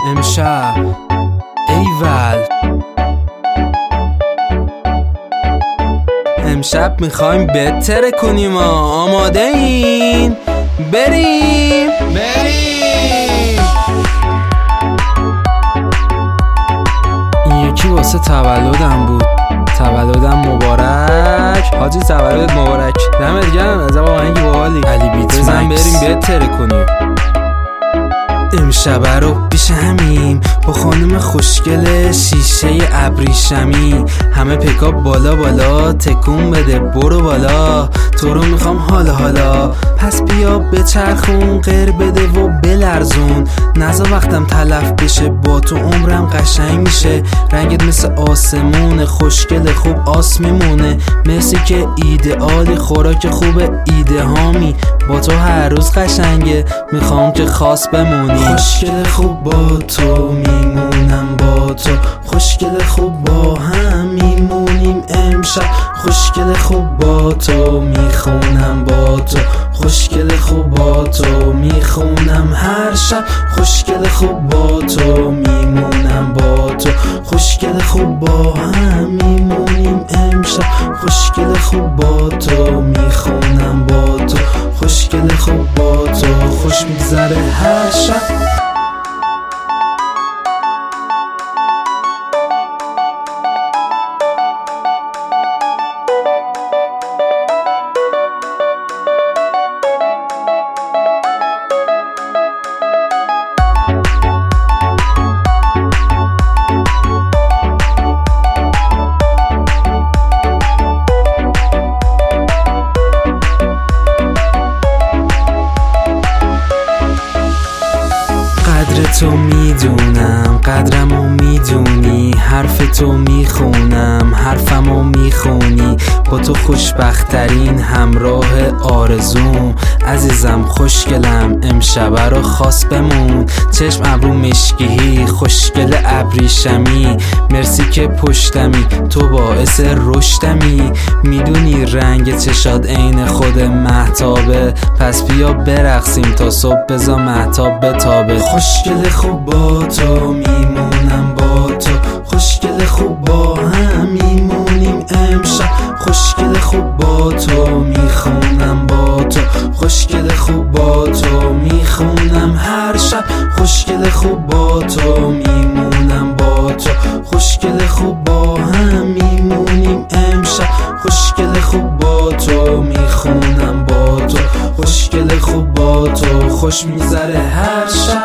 امشب ایول امشب میخوایم بهتره کنیم. آماده این؟ بریم این یکی واسه تولدم بود. تولدم مبارک حاجی، تولد مبارک. دمت گرم، از واقعا که باحالی. علی بیت بزن بریم بهتره کنیم. امشب رو پیش همیم با خانم خوشگل شیشه ابریشمی، همه پیکاپ بالا بالا، تکون بده برو بالا، تو رو میخوام حالا پس بیا بچرخون، غیر بده و بلرزون، نزا وقتم تلف بشه، با تو عمرم قشنگ میشه، رنگت مثل آسمونه، خوشگل خوب آس میمونه، مرسی که ایدئالی، خوراک خوب ایده هامی، با تو هر روز قشنگه، میخوام که خاص بمونی. خوشگل خوب با تو میمونم، با تو خوشگل خوب با هم میمونیم امشب، خوشگل خوب با تو میخونم، با تو خوشگل خوب با تو میخونم هر شب، خوشگل خوب با تو میمونم، با تو خوشگل خوب با هم میمونیم امشب، خوشگل خوب با تو میخونم، با تو خوشگل خوب با تو خوش میگذره هر شب. قدر تو میدونم، قدرمو میدونی، حرف تو میخونم، حرفمو میخونی، با تو خوشبخترین همراه آرزوم، عزیزم خوشگلم امشب رو خاص بمون، چشم ابرو مشکیی، خوشگل ابریشمی، مرسی که پشتمی، تو باعث رشدمی، میدونی رنگ چشات عین خود مهتابه، پس بیا برقصیم تا صبح بزا مهتاب بتابه. خوشگل خوب با تو میمونم، با تو خوشگل خوب با هم میمونیم امشب، خوشگل خوب با تو میخونم، با تو خوشگل خوب با تو میخونم هر شب، خوشگل خوب با تو میمونم، با تو خوشگل خوب با هم میمونیم امشب، خوشگل خوب با تو میخونم، با تو خوشگل خوب با تو خوش میگذره هر شب.